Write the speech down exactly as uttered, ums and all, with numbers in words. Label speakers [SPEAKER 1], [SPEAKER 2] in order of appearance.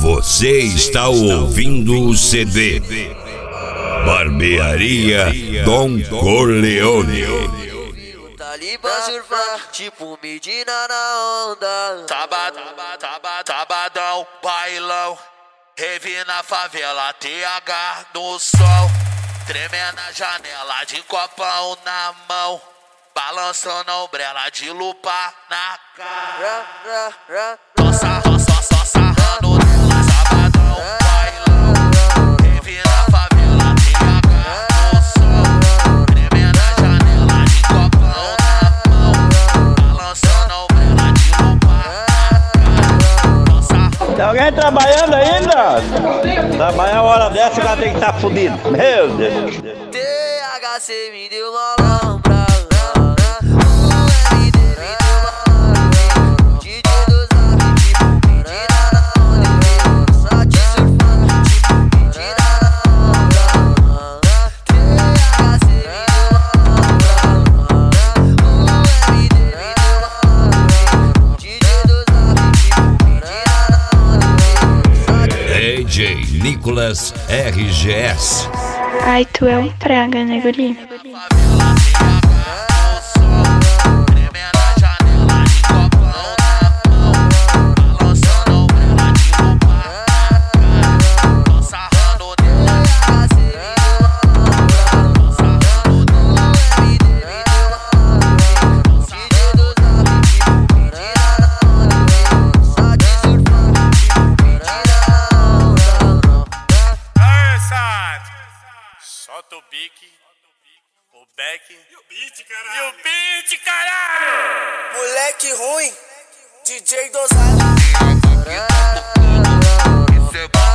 [SPEAKER 1] Você está ouvindo o C D Barbearia Don Corleone.
[SPEAKER 2] Talibã surfar, tipo Medina na onda.
[SPEAKER 3] Sábado, sábado, sabadão, bailão. Rave na favela, T H no sol. Tremendo na janela, de copão na mão. Balançando a ombrela, de lupa na cara. Nossa, nossa, só sarrando nela, sabadão, bailão. Rave na favela, T H no sol. Tremendo na janela, de copão na mão. Balançando a ombrela, de lupa na cara.
[SPEAKER 4] Tem alguém trabalhando ainda? Trabalhar uma hora dessa, o cara tem que estar fudido. Meu Deus.
[SPEAKER 2] T H C me deu uma lombra. O M D me deu uma lombra. D J do Zap, tipo Medina na onda. Só te surfando, tipo Medina na onda. T H C me deu uma lombra. O M D me deu uma lombra. D J do Zap, tipo Medina na onda.
[SPEAKER 1] D J Nicolas R G S.
[SPEAKER 5] Ai, tu é um praga, né, guri?
[SPEAKER 3] Solta o bique, o back e o beat, caralho. E o beat, caralho.
[SPEAKER 2] Moleque ruim, D J dosado.